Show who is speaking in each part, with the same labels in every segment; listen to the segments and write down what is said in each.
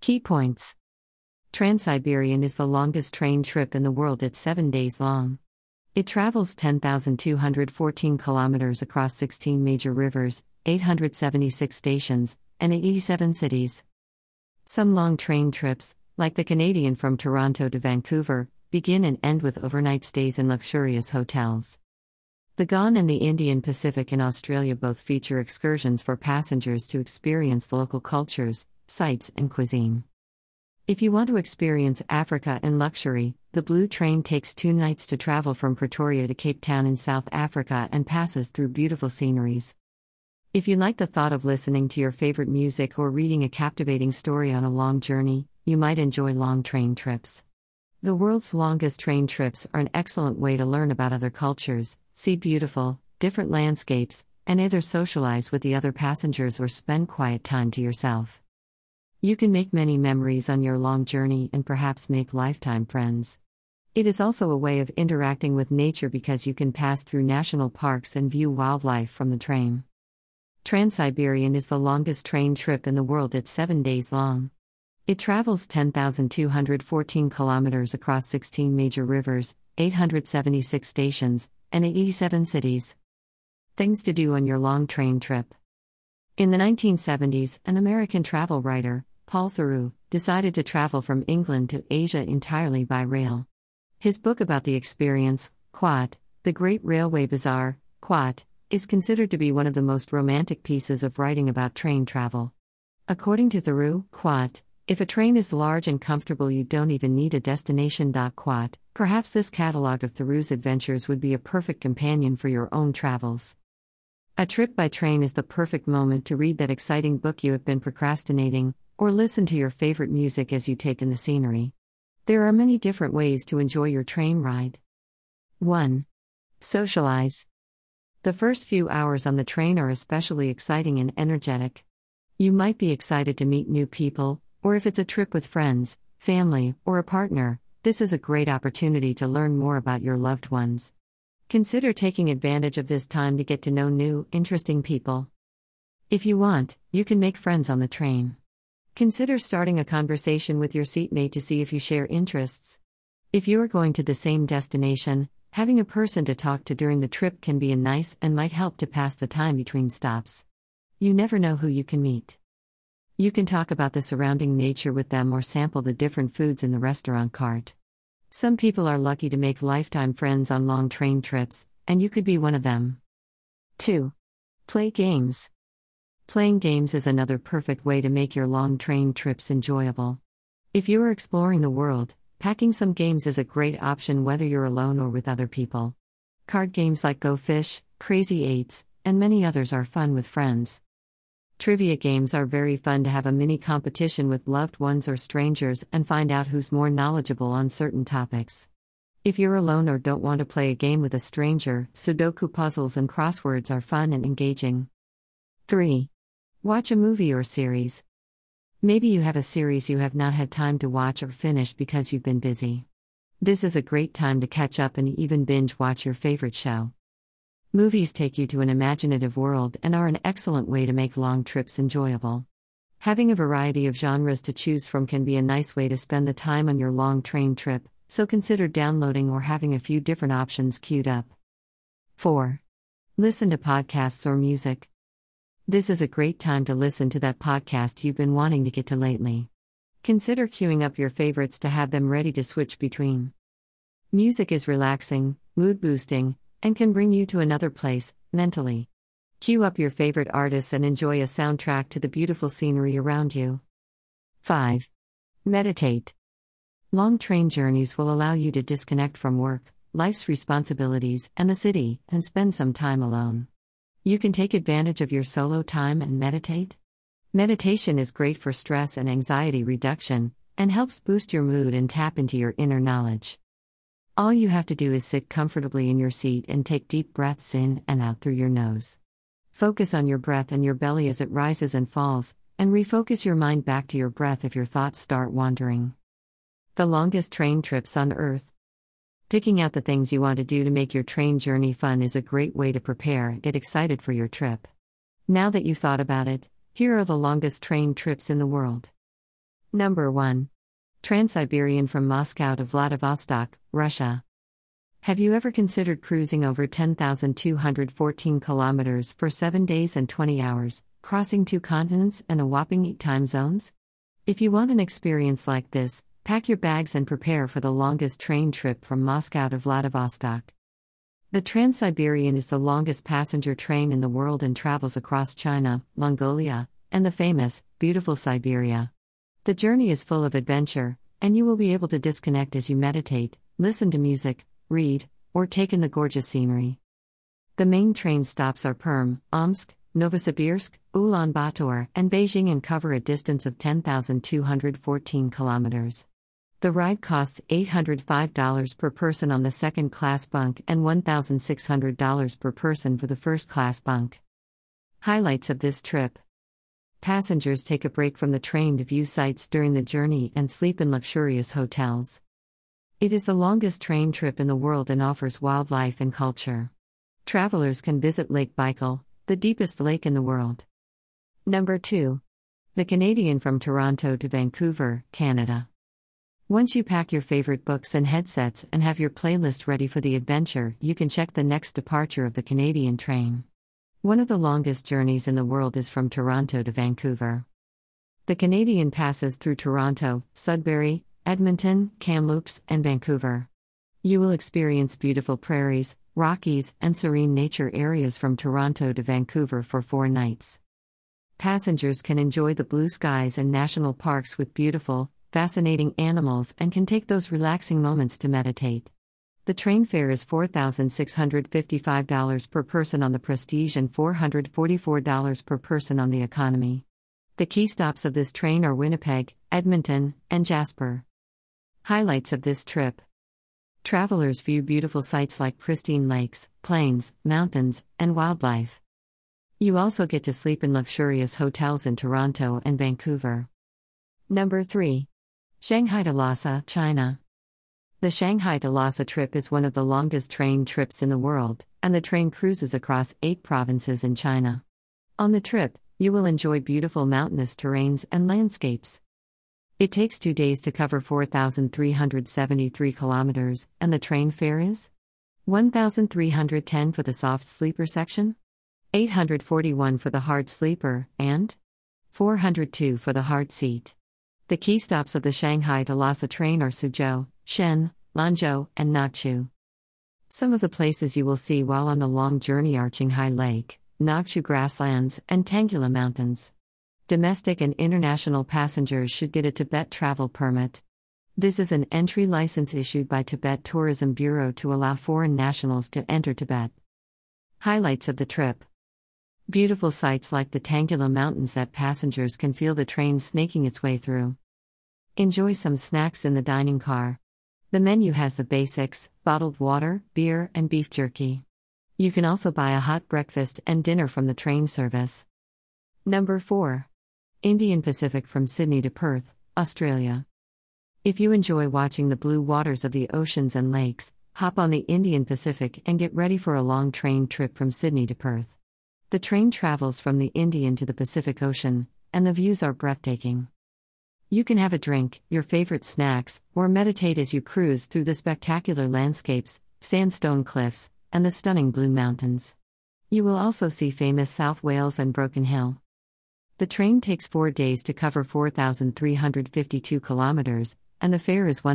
Speaker 1: Key points. Trans-Siberian is the longest train trip in the world at 7 days long. It travels 10,214 kilometers across 16 major rivers, 876 stations, and 87 cities. Some long train trips, like the Canadian from Toronto to Vancouver, begin and end with overnight stays in luxurious hotels. The GON and the Indian Pacific in Australia both feature excursions for passengers to experience the local cultures, sites, and cuisine. If you want to experience Africa in luxury, the Blue Train takes 2 nights to travel from Pretoria to Cape Town in South Africa and passes through beautiful sceneries. If you like the thought of listening to your favorite music or reading a captivating story on a long journey, you might enjoy long train trips. The world's longest train trips are an excellent way to learn about other cultures, see beautiful, different landscapes, and either socialize with the other passengers or spend quiet time to yourself. You can make many memories on your long journey and perhaps make lifetime friends. It is also a way of interacting with nature because you can pass through national parks and view wildlife from the train. Trans-Siberian is the longest train trip in the world at 7 days long. It travels 10,214 kilometers across 16 major rivers, 876 stations, and 87 cities. Things to do on your long train trip. In the 1970s, an American travel writer, Paul Theroux, decided to travel from England to Asia entirely by rail. His book about the experience, Quat, The Great Railway Bazaar, Quat, is considered to be one of the most romantic pieces of writing about train travel. According to Theroux, Quat, if a train is large and comfortable, you don't even need a destination. Quat, perhaps this catalogue of Theroux's adventures would be a perfect companion for your own travels. A trip by train is the perfect moment to read that exciting book you have been procrastinating, or listen to your favorite music as you take in the scenery. There are many different ways to enjoy your train ride. 1. Socialize. The first few hours on the train are especially exciting and energetic. You might be excited to meet new people, or if it's a trip with friends, family, or a partner, this is a great opportunity to learn more about your loved ones. Consider taking advantage of this time to get to know new, interesting people. If you want, you can make friends on the train. Consider starting a conversation with your seatmate to see if you share interests. If you are going to the same destination, having a person to talk to during the trip can be nice and might help to pass the time between stops. You never know who you can meet. You can talk about the surrounding nature with them or sample the different foods in the restaurant cart. Some people are lucky to make lifetime friends on long train trips, and you could be one of them. 2. Play games. Playing games is another perfect way to make your long train trips enjoyable. If you are exploring the world, packing some games is a great option whether you're alone or with other people. Card games like Go Fish, Crazy Eights, and many others are fun with friends. Trivia games are very fun to have a mini competition with loved ones or strangers and find out who's more knowledgeable on certain topics. If you're alone or don't want to play a game with a stranger, Sudoku puzzles and crosswords are fun and engaging. 3. Watch a movie or series. Maybe you have a series you have not had time to watch or finish because you've been busy. This is a great time to catch up and even binge watch your favorite show. Movies take you to an imaginative world and are an excellent way to make long trips enjoyable. Having a variety of genres to choose from can be a nice way to spend the time on your long train trip, so consider downloading or having a few different options queued up. 4. Listen to podcasts or music. This is a great time to listen to that podcast you've been wanting to get to lately. Consider queuing up your favorites to have them ready to switch between. Music is relaxing, mood-boosting, and can bring you to another place, mentally. Queue up your favorite artists and enjoy a soundtrack to the beautiful scenery around you. 5. Meditate. Long train journeys will allow you to disconnect from work, life's responsibilities, and the city, and spend some time alone. You can take advantage of your solo time and meditate. Meditation is great for stress and anxiety reduction, and helps boost your mood and tap into your inner knowledge. All you have to do is sit comfortably in your seat and take deep breaths in and out through your nose. Focus on your breath and your belly as it rises and falls, and refocus your mind back to your breath if your thoughts start wandering. The longest train trips on Earth. Picking out the things you want to do to make your train journey fun is a great way to prepare and get excited for your trip. Now that you've thought about it, here are the longest train trips in the world. Number 1. Trans-Siberian from Moscow to Vladivostok, Russia. Have you ever considered cruising over 10,214 kilometers for 7 days and 20 hours, crossing 2 continents and a whopping 8 time zones? If you want an experience like this, pack your bags and prepare for the longest train trip from Moscow to Vladivostok. The Trans-Siberian is the longest passenger train in the world and travels across China, Mongolia, and the famous, beautiful Siberia. The journey is full of adventure, and you will be able to disconnect as you meditate, listen to music, read, or take in the gorgeous scenery. The main train stops are Perm, Omsk, Novosibirsk, Ulaanbaatar, and Beijing and cover a distance of 10,214 kilometers. The ride costs $805 per person on the second-class bunk and $1,600 per person for the first-class bunk. Highlights of this trip. Passengers take a break from the train to view sights during the journey and sleep in luxurious hotels. It is the longest train trip in the world and offers wildlife and culture. Travelers can visit Lake Baikal, the deepest lake in the world. Number 2. The Canadian from Toronto to Vancouver, Canada. Once you pack your favorite books and headsets and have your playlist ready for the adventure, you can check the next departure of the Canadian train. One of the longest journeys in the world is from Toronto to Vancouver. The Canadian passes through Toronto, Sudbury, Edmonton, Kamloops, and Vancouver. You will experience beautiful prairies, Rockies, and serene nature areas from Toronto to Vancouver for 4 nights. Passengers can enjoy the blue skies and national parks with beautiful, fascinating animals and can take those relaxing moments to meditate. The train fare is $4,655 per person on the Prestige and $444 per person on the Economy. The key stops of this train are Winnipeg, Edmonton, and Jasper. Highlights of this trip. Travelers view beautiful sights like pristine lakes, plains, mountains, and wildlife. You also get to sleep in luxurious hotels in Toronto and Vancouver. Number 3. Shanghai to Lhasa, China. The Shanghai to Lhasa trip is one of the longest train trips in the world, and the train cruises across 8 provinces in China. On the trip, you will enjoy beautiful mountainous terrains and landscapes. It takes 2 days to cover 4,373 kilometers, and the train fare is $1,310 for the soft sleeper section, $841 for the hard sleeper, and $402 for the hard seat. The key stops of the Shanghai to Lhasa train are Suzhou, Shen, Lanzhou, and Naxu. Some of the places you will see while on the long journey are Qinghai Lake, Naxu grasslands, and Tanggula Mountains. Domestic and international passengers should get a Tibet travel permit. This is an entry license issued by Tibet Tourism Bureau to allow foreign nationals to enter Tibet. Highlights of the trip. Beautiful sights like the Tanggula Mountains that passengers can feel the train snaking its way through. Enjoy some snacks in the dining car. The menu has the basics: bottled water, beer, and beef jerky. You can also buy a hot breakfast and dinner from the train service. Number 4. Indian Pacific from Sydney to Perth, Australia. If you enjoy watching the blue waters of the oceans and lakes, hop on the Indian Pacific and get ready for a long train trip from Sydney to Perth. The train travels from the Indian to the Pacific Ocean, and the views are breathtaking. You can have a drink, your favorite snacks, or meditate as you cruise through the spectacular landscapes, sandstone cliffs, and the stunning Blue Mountains. You will also see famous South Wales and Broken Hill. The train takes 4 days to cover 4,352 kilometers, and the fare is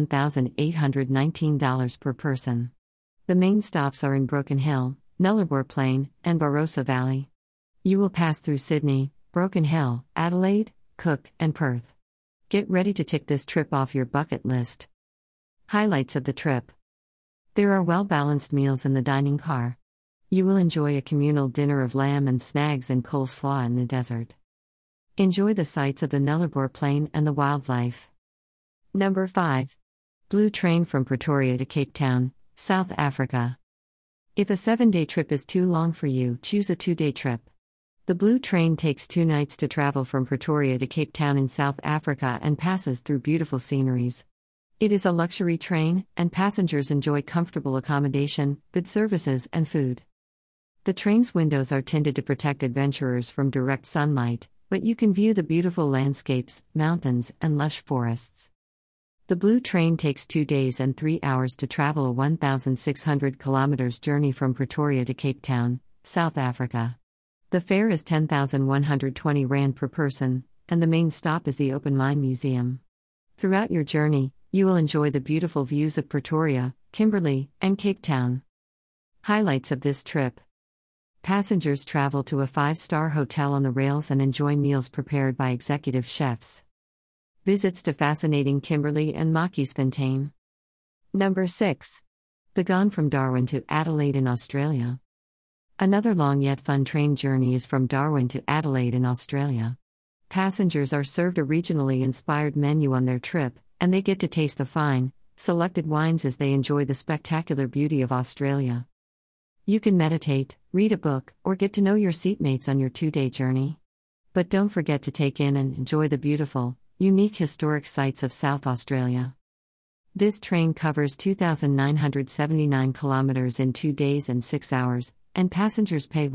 Speaker 1: $1,819 per person. The main stops are in Broken Hill, Nullarbor Plain, and Barossa Valley. You will pass through Sydney, Broken Hill, Adelaide, Cook, and Perth. Get ready to tick this trip off your bucket list. Highlights of the trip. There are well-balanced meals in the dining car. You will enjoy a communal dinner of lamb and snags and coleslaw in the desert. Enjoy the sights of the Nullarbor Plain and the wildlife. Number 5. Blue Train from Pretoria to Cape Town, South Africa. If a 7-day trip is too long for you, choose a 2-day trip. The Blue Train takes 2 nights to travel from Pretoria to Cape Town in South Africa and passes through beautiful sceneries. It is a luxury train, and passengers enjoy comfortable accommodation, good services, and food. The train's windows are tinted to protect adventurers from direct sunlight, but you can view the beautiful landscapes, mountains, and lush forests. The Blue Train takes 2 days and 3 hours to travel a 1,600 kilometers journey from Pretoria to Cape Town, South Africa. The fare is 10,120 rand per person, and the main stop is the Open Mine Museum. Throughout your journey, you will enjoy the beautiful views of Pretoria, Kimberley, and Cape Town. Highlights of this trip. Passengers travel to a 5-star hotel on the rails and enjoy meals prepared by executive chefs. Visits to fascinating Kimberley and Machiersfontein. Number 6. The Gone from Darwin to Adelaide in Australia. Another long yet fun train journey is from Darwin to Adelaide in Australia. Passengers are served a regionally inspired menu on their trip, and they get to taste the fine, selected wines as they enjoy the spectacular beauty of Australia. You can meditate, read a book, or get to know your seatmates on your 2-day journey. But don't forget to take in and enjoy the beautiful, unique historic sites of South Australia. This train covers 2,979 kilometers in 2 days and 6 hours, and passengers pay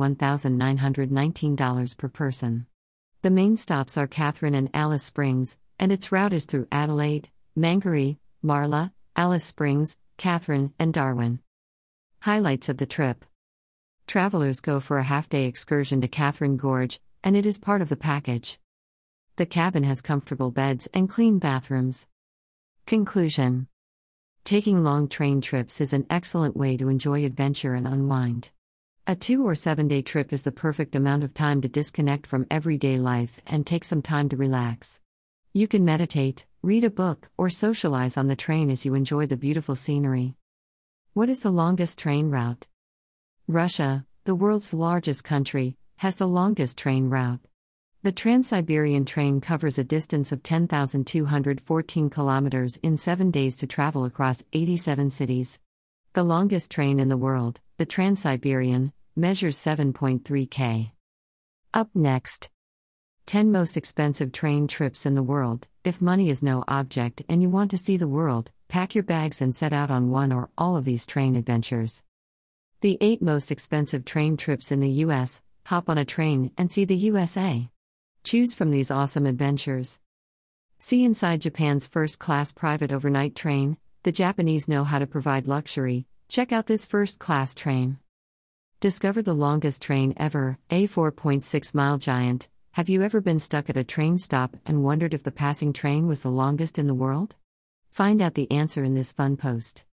Speaker 1: $1,919 per person. The main stops are Katherine and Alice Springs, and its route is through Adelaide, Mangere, Marla, Alice Springs, Katherine, and Darwin. Highlights of the trip. Travelers go for a half-day excursion to Katherine Gorge, and it is part of the package. The cabin has comfortable beds and clean bathrooms. Conclusion. Taking long train trips is an excellent way to enjoy adventure and unwind. A 2 or 7-day trip is the perfect amount of time to disconnect from everyday life and take some time to relax. You can meditate, read a book, or socialize on the train as you enjoy the beautiful scenery. What is the longest train route? Russia, the world's largest country, has the longest train route. The Trans-Siberian train covers a distance of 10,214 kilometers in 7 days to travel across 87 cities. The longest train in the world, the Trans-Siberian, measures 7.3 km. Up next. 10 most expensive train trips in the world. If money is no object and you want to see the world, pack your bags and set out on one or all of these train adventures. The 8 most expensive train trips in the US. Hop on a train and see the USA. Choose from these awesome adventures. See inside Japan's first-class private overnight train. The Japanese know how to provide luxury. Check out this first-class train. Discover the longest train ever, a 4.6-mile giant. Have you ever been stuck at a train stop and wondered if the passing train was the longest in the world? Find out the answer in this fun post.